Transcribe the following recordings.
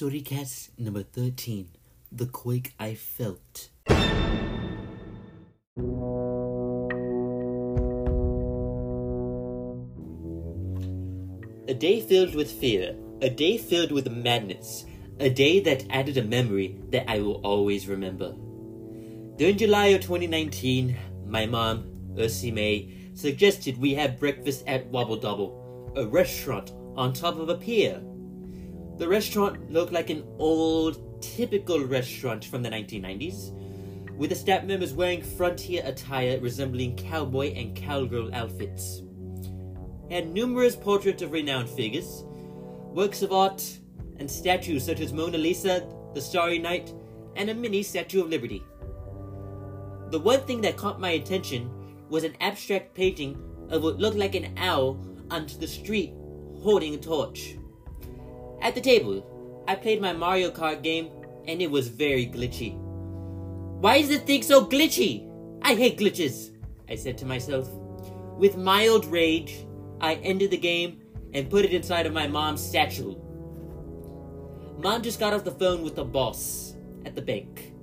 Storycast number 13, The Quake I Felt. A day filled with fear, a day filled with madness, a day that added a memory that I will always remember. During July of 2019, my mom, Ursi May, suggested we have breakfast at Wobble Double, a restaurant on top of a pier. The restaurant looked like an old, typical restaurant from the 1990s, with the staff members wearing frontier attire resembling cowboy and cowgirl outfits. It had numerous portraits of renowned figures, works of art, and statues such as Mona Lisa, the Starry Night, and a mini Statue of Liberty. The one thing that caught my attention was an abstract painting of what looked like an owl onto the street holding a torch. At the table, I played my Mario Kart game, and it was very glitchy. "Why is the thing so glitchy? I hate glitches," I said to myself. With mild rage, I ended the game and put it inside of my mom's satchel. Mom just got off the phone with the boss at the bank.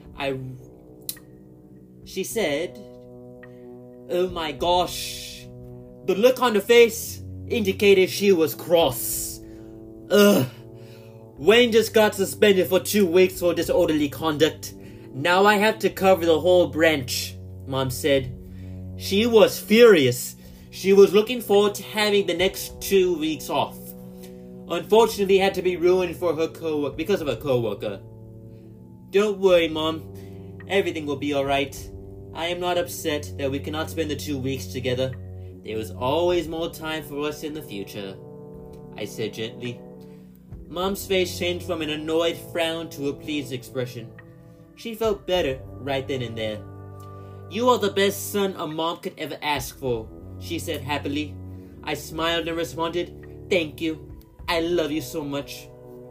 She said, "Oh my gosh." The look on her face indicated she was cross. Ugh. Wayne just got suspended for 2 weeks for disorderly conduct. Now I have to cover the whole branch, Mom said. She was furious. She was looking forward to having the next 2 weeks off. Unfortunately, it had to be ruined for her because of her coworker. "Don't worry, Mom. Everything will be alright. I am not upset that we cannot spend the 2 weeks together. There is always more time for us in the future," I said gently. Mom's face changed from an annoyed frown to a pleased expression. She felt better right then and there. "You are the best son a mom could ever ask for," she said happily. I smiled and responded, "Thank you. I love you so much."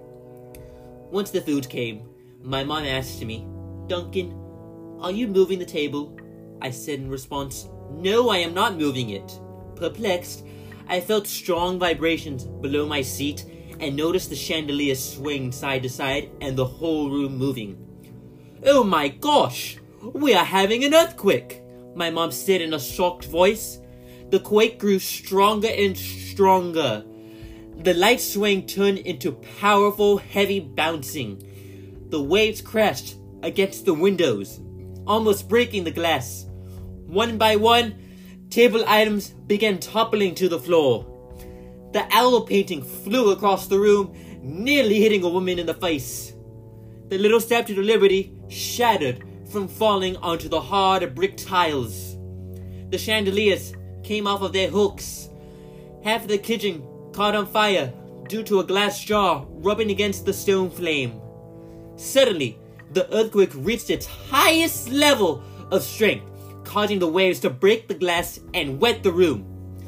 Once the food came, my mom asked me, "Duncan, are you moving the table?" I said in response, "No, I am not moving it." Perplexed, I felt strong vibrations below my seat and noticed the chandelier swing side to side and the whole room moving. "Oh my gosh! We are having an earthquake!" my mom said in a shocked voice. The quake grew stronger and stronger. The light swing turned into powerful, heavy bouncing. The waves crashed against the windows, almost breaking the glass. One by one, table items began toppling to the floor. The owl painting flew across the room, nearly hitting a woman in the face. The little Statue of Liberty shattered from falling onto the hard brick tiles. The chandeliers came off of their hooks. Half of the kitchen caught on fire due to a glass jar rubbing against the stone flame. Suddenly, the earthquake reached its highest level of strength, causing the waves to break the glass and wet the room.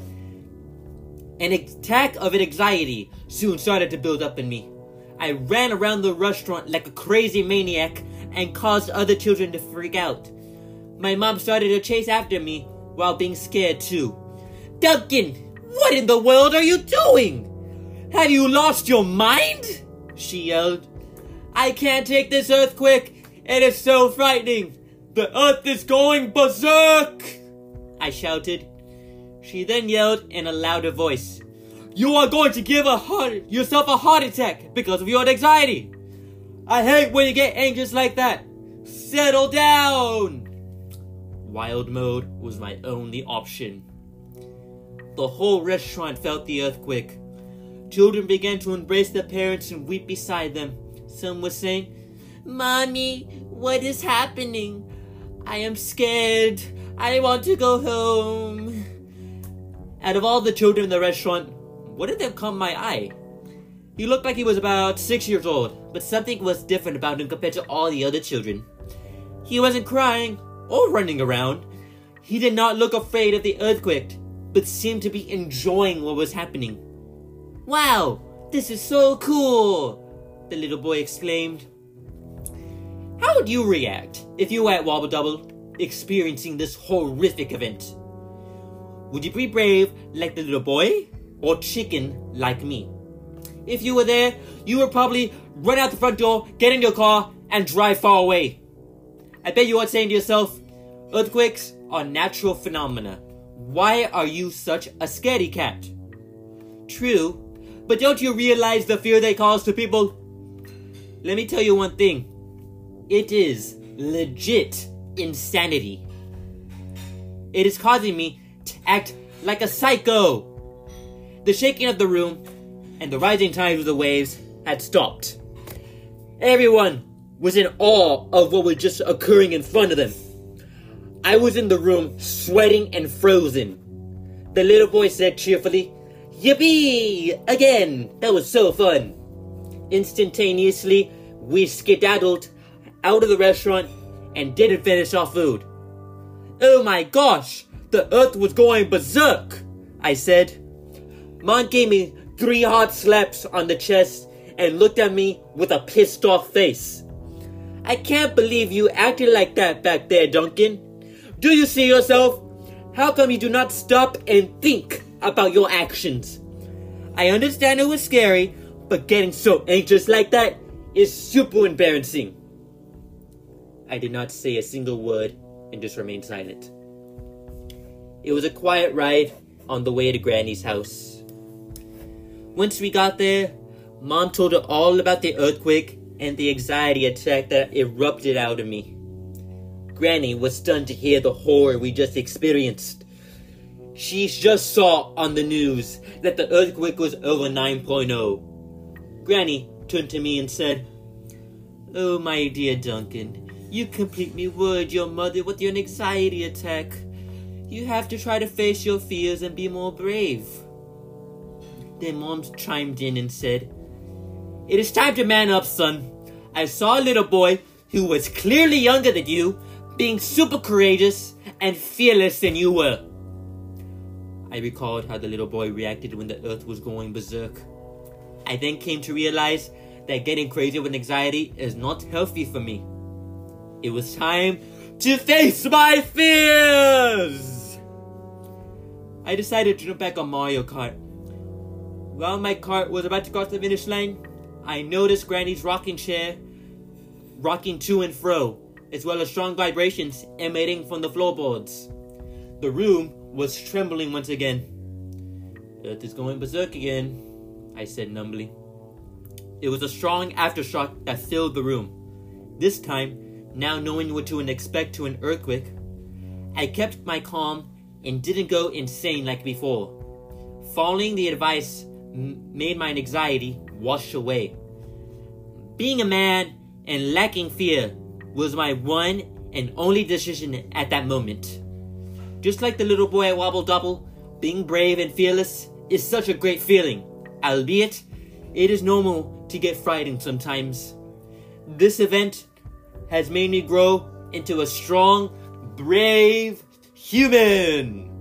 An attack of anxiety soon started to build up in me. I ran around the restaurant like a crazy maniac and caused other children to freak out. My mom started to chase after me while being scared too. "Duncan, what in the world are you doing? Have you lost your mind?" she yelled. "I can't take this earthquake. It is so frightening. The earth is going berserk," I shouted. She then yelled in a louder voice, "You are going to give yourself a heart attack because of your anxiety. I hate when you get anxious like that. Settle down." Wild mode was my only option. The whole restaurant felt the earthquake. Children began to embrace their parents and weep beside them. Some were saying, "Mommy, what is happening? I am scared. I want to go home." Out of all the children in the restaurant, one of them caught my eye. He looked like he was about 6 years old, but something was different about him compared to all the other children. He wasn't crying or running around. He did not look afraid of the earthquake, but seemed to be enjoying what was happening. "Wow, this is so cool," the little boy exclaimed. How would you react if you were at Wobble Double experiencing this horrific event? Would you be brave like the little boy, or chicken like me? If you were there, you would probably run out the front door, get in your car, and drive far away. I bet you are saying to yourself, earthquakes are natural phenomena. Why are you such a scaredy cat? True, but don't you realize the fear they cause to people? Let me tell you one thing. It is legit insanity. It is causing me to act like a psycho. The shaking of the room and the rising tides of the waves had stopped. Everyone was in awe of what was just occurring in front of them. I was in the room sweating and frozen. The little boy said cheerfully, "Yippee! Again! That was so fun!" Instantaneously, we skedaddled out of the restaurant and didn't finish our food. "Oh my gosh! The earth was going berserk!" I said. Mom gave me 3 hard slaps on the chest and looked at me with a pissed off face. "I can't believe you acted like that back there, Duncan. Do you see yourself? How come you do not stop and think about your actions?" I understand it was scary, but getting so anxious like that is super embarrassing. I did not say a single word and just remained silent. It was a quiet ride on the way to Granny's house. Once we got there, Mom told her all about the earthquake and the anxiety attack that erupted out of me. Granny was stunned to hear the horror we just experienced. She just saw on the news that the earthquake was over 9.0. Granny turned to me and said, "Oh, my dear Duncan, you completely worried your mother with your anxiety attack. You have to try to face your fears and be more brave." Then Mom chimed in and said, "It is time to man up, son. I saw a little boy who was clearly younger than you, being super courageous and fearless than you were." I recalled how the little boy reacted when the earth was going berserk. I then came to realize that getting crazy with anxiety is not healthy for me. It was time to face my fears! I decided to jump back on Mario Kart. While my cart was about to cross the finish line, I noticed Granny's rocking chair rocking to and fro, as well as strong vibrations emanating from the floorboards. The room was trembling once again. "Earth is going berserk again," I said numbly. It was a strong aftershock that filled the room. This time, now knowing what to expect to an earthquake, I kept my calm and didn't go insane like before. Following the advice made my anxiety wash away. Being a man and lacking fear was my one and only decision at that moment. Just like the little boy at Wobble Double, being brave and fearless is such a great feeling, albeit it is normal to get frightened sometimes. This event has made me grow into a strong, brave human.